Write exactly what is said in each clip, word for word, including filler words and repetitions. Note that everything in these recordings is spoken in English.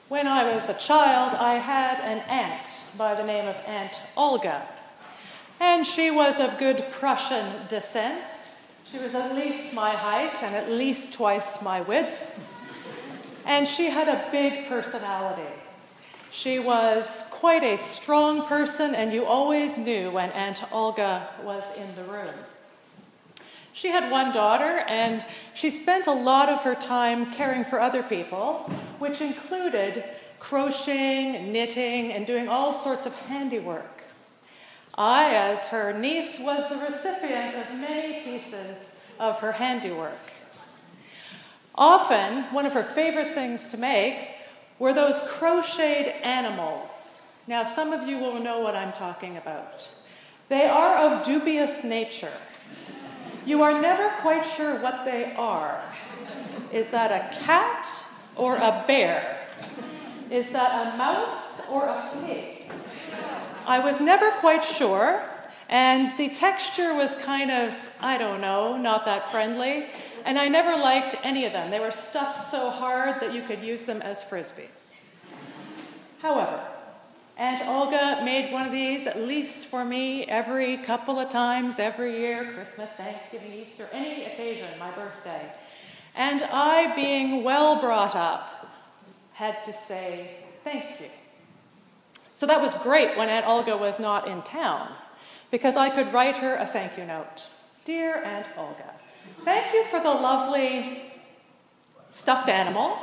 When I was a child, I had an aunt by the name of Aunt Olga, and she was of good Prussian descent. She was at least my height and at least twice my width, and she had a big personality. She was quite a strong person, and you always knew when Aunt Olga was in the room. She had one daughter, and she spent a lot of her time caring for other people, which included crocheting, knitting, and doing all sorts of handiwork. I, as her niece, was the recipient of many pieces of her handiwork. Often, one of her favorite things to make were those crocheted animals. Now, some of you will know what I'm talking about. They are of dubious nature. You are never quite sure what they are. Is that a cat or a bear? Is that a mouse or a pig? I was never quite sure, and the texture was kind of, I don't know, not that friendly, and I never liked any of them. They were stuffed so hard that you could use them as frisbees. However, Aunt Olga made one of these at least for me every couple of times, every year, Christmas, Thanksgiving, Easter, any occasion, my birthday. And I, being well brought up, had to say thank you. So that was great when Aunt Olga was not in town, because I could write her a thank you note. Dear Aunt Olga, thank you for the lovely stuffed animal.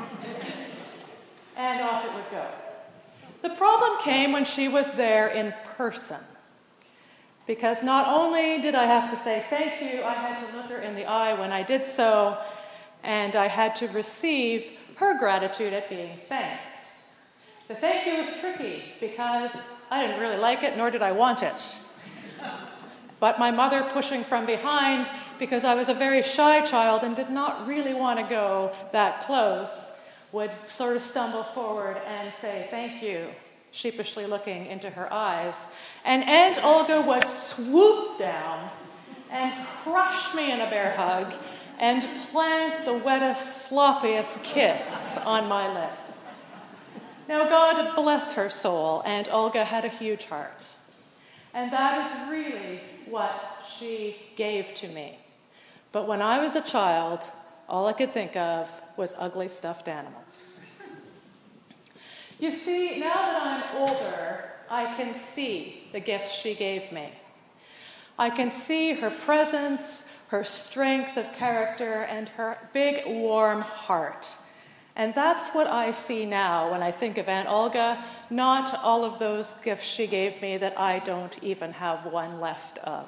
And off it would go. The problem came when she was there in person, because not only did I have to say thank you, I had to look her in the eye when I did so, and I had to receive her gratitude at being thanked. The thank you was tricky because I didn't really like it, nor did I want it. But my mother, pushing from behind, because I was a very shy child and did not really want to go that close, would sort of stumble forward and say thank you, sheepishly looking into her eyes. And Aunt Olga would swoop down and crush me in a bear hug and plant the wettest, sloppiest kiss on my lip. Now, God bless her soul, Aunt Olga had a huge heart. And that is really what she gave to me. But when I was a child, all I could think of was ugly stuffed animals. You see, now that I'm older, I can see the gifts she gave me. I can see her presence, her strength of character, and her big, warm heart. And that's what I see now when I think of Aunt Olga, not all of those gifts she gave me that I don't even have one left of.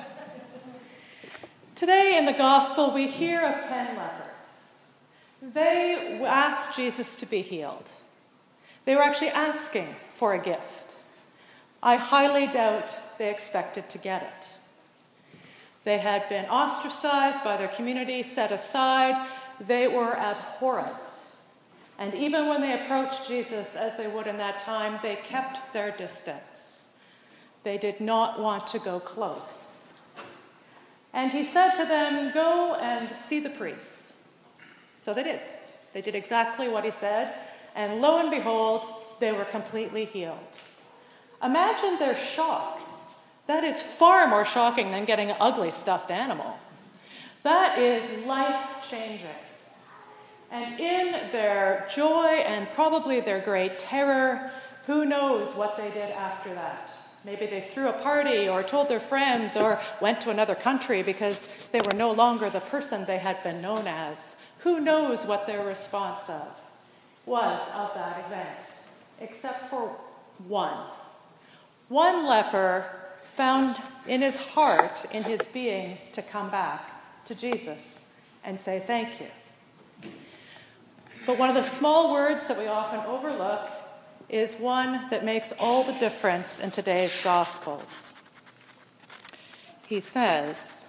Today in the Gospel, we hear of ten lepers. They asked Jesus to be healed. They were actually asking for a gift. I highly doubt they expected to get it. They had been ostracized by their community, set aside. They were abhorrent. And even when they approached Jesus, as they would in that time, they kept their distance. They did not want to go close. And he said to them, "Go and see the priests." So they did. They did exactly what he said, and lo and behold, they were completely healed. Imagine their shock. That is far more shocking than getting an ugly stuffed animal. That is life-changing. And in their joy and probably their great terror, who knows what they did after that? Maybe they threw a party or told their friends or went to another country because they were no longer the person they had been known as. Who knows what their response of was of that event, except for one. One leper found in his heart, in his being, to come back to Jesus and say thank you. But one of the small words that we often overlook is one that makes all the difference in today's Gospels. He says,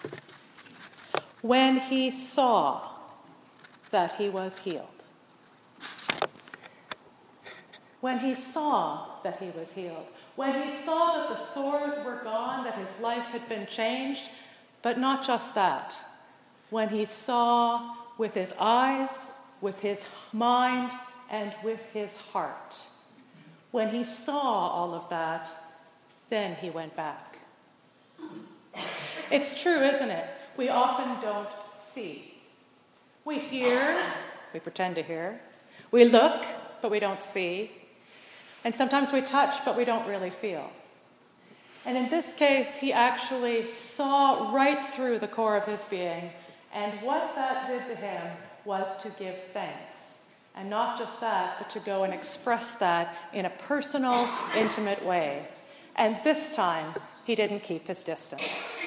when he saw that he was healed. When he saw that he was healed. When he saw that the sores were gone, that his life had been changed, but not just that. When he saw with his eyes, with his mind, and with his heart. When he saw all of that, then he went back. It's true, isn't it? We often don't see. We hear, we pretend to hear. We look, but we don't see. And sometimes we touch, but we don't really feel. And in this case, he actually saw right through the core of his being, and what that did to him was to give thanks. And not just that, but to go and express that in a personal, intimate way. And this time, he didn't keep his distance.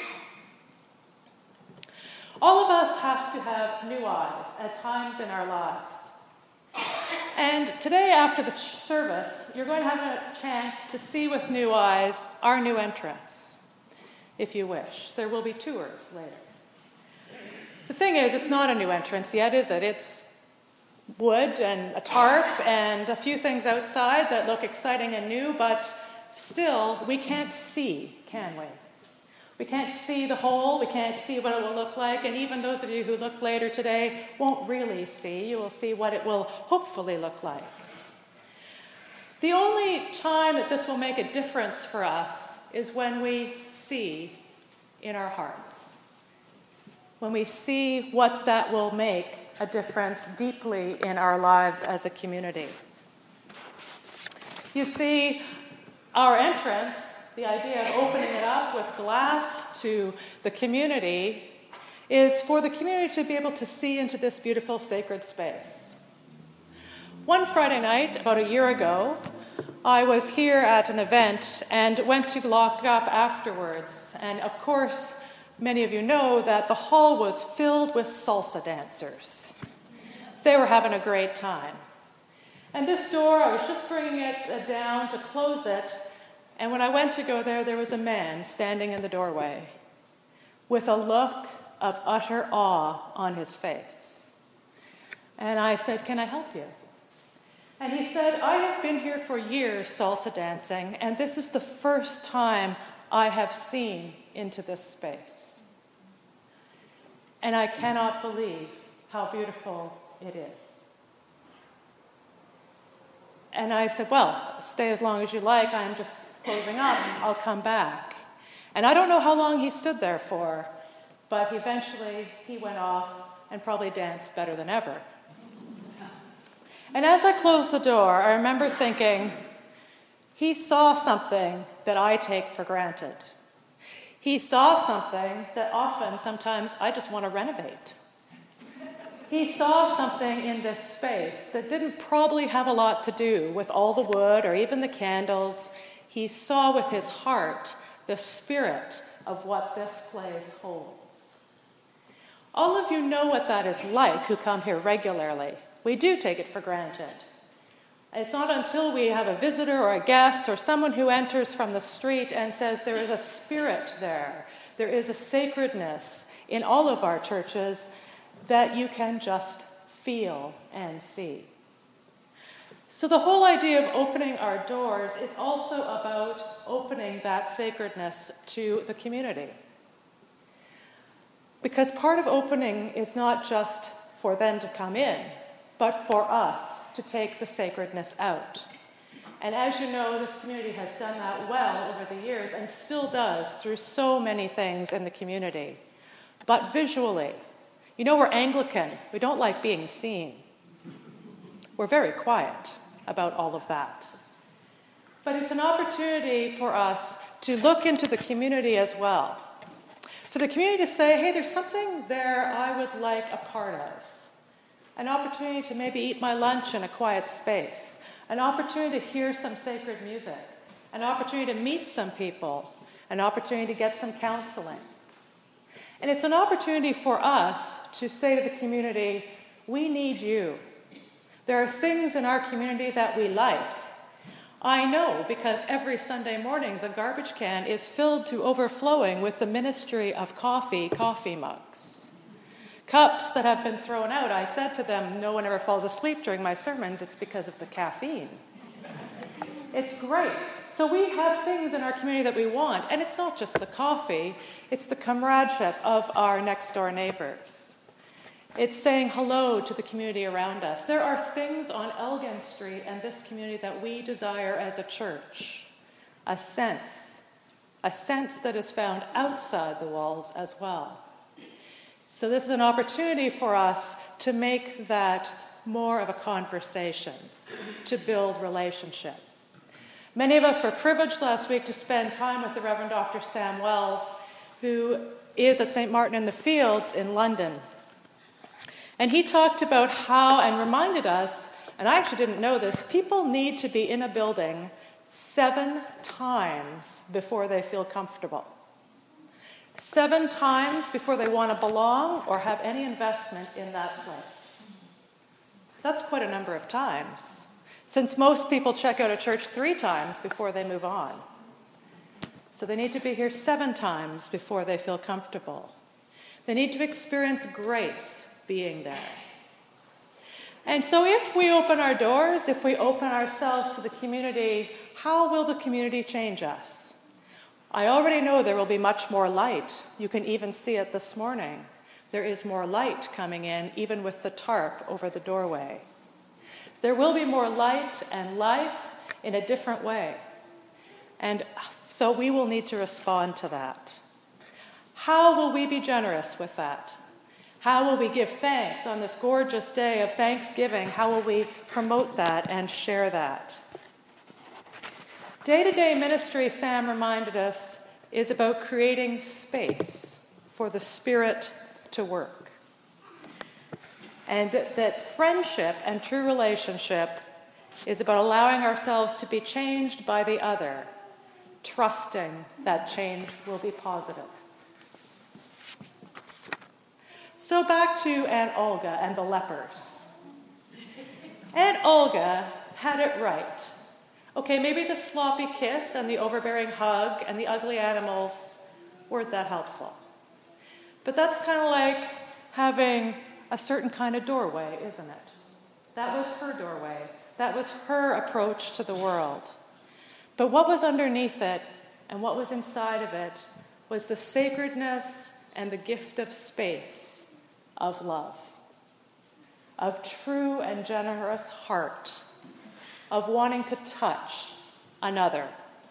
All of us have to have new eyes at times in our lives. And today, after the service, you're going to have a chance to see with new eyes our new entrance, if you wish. There will be tours later. The thing is, it's not a new entrance yet, is it? It's wood and a tarp and a few things outside that look exciting and new, but still, we can't see, can we? We can't see the whole, we can't see what it will look like, and even those of you who look later today won't really see. You will see what it will hopefully look like. The only time that this will make a difference for us is when we see in our hearts. When we see what that will make a difference deeply in our lives as a community. You see, our entrance, the idea of opening it up with glass to the community, is for the community to be able to see into this beautiful sacred space. One Friday night, about a year ago, I was here at an event and went to lock up afterwards. And of course, many of you know that the hall was filled with salsa dancers. They were having a great time. And this door, I was just bringing it down to close it, and when I went to go there, there was a man standing in the doorway with a look of utter awe on his face. And I said, "Can I help you?" And he said, "I have been here for years salsa dancing, and this is the first time I have seen into this space. And I cannot believe how beautiful it is." And I said, "Well, stay as long as you like. I'm just closing up. I'll come back." And I don't know how long he stood there for, but eventually he went off and probably danced better than ever. And as I closed the door, I remember thinking, he saw something that I take for granted. He saw something that often, sometimes, I just want to renovate. He saw something in this space that didn't probably have a lot to do with all the wood or even the candles. He saw with his heart the spirit of what this place holds. All of you know what that is like who come here regularly. We do take it for granted. It's not until we have a visitor or a guest or someone who enters from the street and says there is a spirit there, there is a sacredness in all of our churches that you can just feel and see. So the whole idea of opening our doors is also about opening that sacredness to the community. Because part of opening is not just for them to come in, but for us to take the sacredness out. And as you know, this community has done that well over the years and still does through so many things in the community. But visually, you know, we're Anglican. We don't like being seen. We're very quiet about all of that. But it's an opportunity for us to look into the community as well. For the community to say, hey, there's something there I would like a part of. An opportunity to maybe eat my lunch in a quiet space. An opportunity to hear some sacred music. An opportunity to meet some people. An opportunity to get some counseling. And it's an opportunity for us to say to the community, we need you. There are things in our community that we like. I know because every Sunday morning the garbage can is filled to overflowing with the ministry of coffee, coffee mugs. Cups that have been thrown out, I said to them, no one ever falls asleep during my sermons, it's because of the caffeine. It's great. So we have things in our community that we want, and it's not just the coffee, it's the comradeship of our next door neighbors. It's saying hello to the community around us. There are things on Elgin Street and this community that we desire as a church. A sense, a sense that is found outside the walls as well. So this is an opportunity for us to make that more of a conversation, to build relationship. Many of us were privileged last week to spend time with the Reverend Doctor Sam Wells, who is at Saint Martin in the Fields in London. And he talked about how, and reminded us, and I actually didn't know this, people need to be in a building seven times before they feel comfortable. Seven times before they want to belong or have any investment in that place. That's quite a number of times, since most people check out a church three times before they move on. So they need to be here seven times before they feel comfortable. They need to experience grace being there. And so if we open our doors, if we open ourselves to the community, how will the community change us? I already know there will be much more light. You can even see it this morning. There is more light coming in, even with the tarp over the doorway. There will be more light and life in a different way. And so we will need to respond to that. How will we be generous with that? How will we give thanks on this gorgeous day of Thanksgiving? How will we promote that and share that? Day-to-day ministry, Sam reminded us, is about creating space for the Spirit to work. And that, that friendship and true relationship is about allowing ourselves to be changed by the other, trusting that change will be positive. So back to Aunt Olga and the lepers. Aunt Olga had it right. Okay, maybe the sloppy kiss and the overbearing hug and the ugly animals weren't that helpful. But that's kind of like having a certain kind of doorway, isn't it? That was her doorway. That was her approach to the world. But what was underneath it and what was inside of it was the sacredness and the gift of space, of love, of true and generous heart, of wanting to touch another.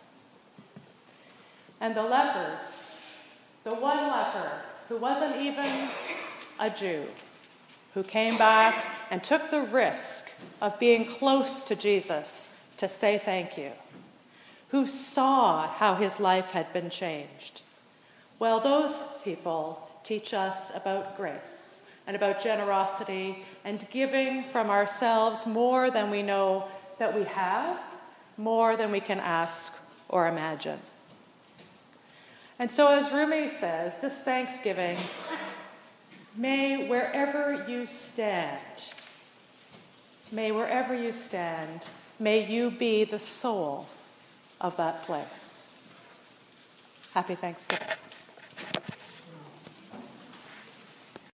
And the lepers, the one leper who wasn't even a Jew, who came back and took the risk of being close to Jesus to say thank you, who saw how his life had been changed. Well, those people teach us about grace and about generosity and giving from ourselves more than we know that we have, more than we can ask or imagine. And so as Rumi says, this Thanksgiving, may wherever you stand, may wherever you stand, may you be the soul of that place. Happy Thanksgiving.